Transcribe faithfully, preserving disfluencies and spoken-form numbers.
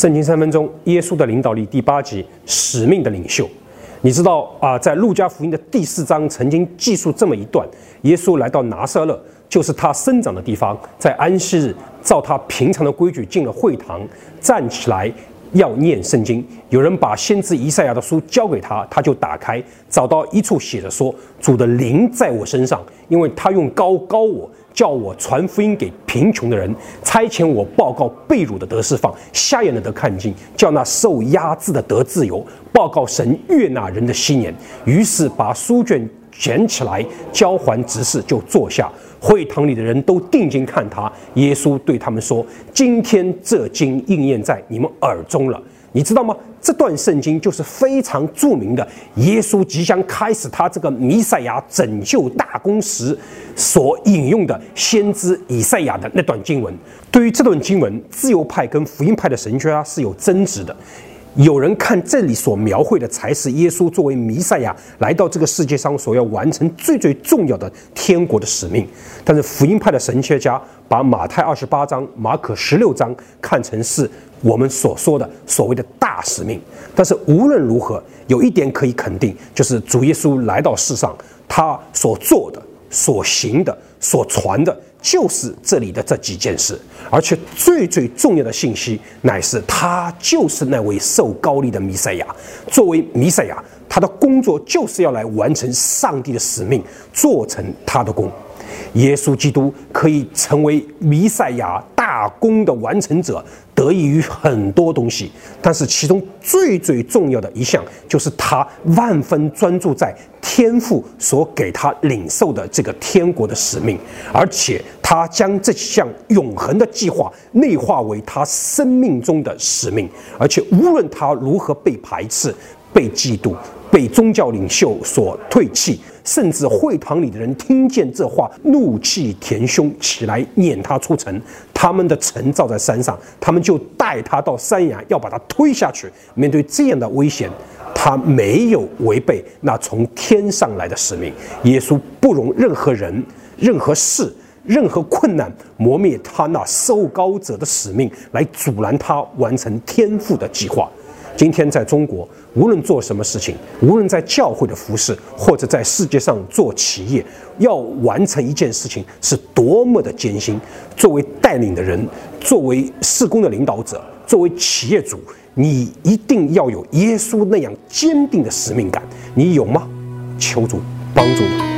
圣经三分钟，耶稣的领导力第八集，使命的领袖。你知道啊，在路加福音的第四章曾经记述这么一段：耶稣来到拿撒勒，就是他生长的地方，在安息日，照他平常的规矩进了会堂，站起来要念圣经。有人把先知以赛亚的书交给他，他就打开，找到一处写着说：“主的灵在我身上，因为他用膏膏我。”叫我传福音给贫穷的人，差遣我报告被掳的得释放，瞎眼的得看见，叫那受压制的得自由，报告神悦纳人的心年。于是把书卷捡起来，交还执事，就坐下。会堂里的人都定睛看他。耶稣对他们说：“今天这经应验在你们耳中了。”你知道吗？这段圣经就是非常著名的耶稣即将开始他这个弥赛亚拯救大功时所引用的先知以赛亚的那段经文。对于这段经文，自由派跟福音派的神学家是有争执的。有人看这里所描绘的才是耶稣作为弥赛亚来到这个世界上所要完成最最重要的天国的使命，但是福音派的神学家把马太二十八章、马可十六章看成是我们所说的所谓的大使命。但是无论如何，有一点可以肯定，就是主耶稣来到世上，他所做的、所行的、所传的，就是这里的这几件事。而且最最重要的信息，乃是他就是那位受膏立的弥赛亚。作为弥赛亚，他的工作就是要来完成上帝的使命，做成他的功。耶稣基督可以成为弥赛亚大功的完成者，得益于很多东西，但是其中最最重要的一项，就是他万分专注在天父所给他领受的这个天国的使命，而且他将这项永恒的计划内化为他生命中的使命，而且无论他如何被排斥、被嫉妒、被宗教领袖所唾弃，甚至会堂里的人听见这话，怒气填胸，起来撵他出城。他们的城造在山上，他们就带他到山崖，要把他推下去。面对这样的危险，他没有违背那从天上来的使命。耶稣不容任何人、任何事、任何困难磨灭他那受膏者的使命，来阻拦他完成天父的计划。今天在中国，无论做什么事情，无论在教会的服事，或者在世界上做企业，要完成一件事情是多么的艰辛。作为带领的人，作为事工的领导者，作为企业主，你一定要有耶稣那样坚定的使命感。你有吗？求主帮助你。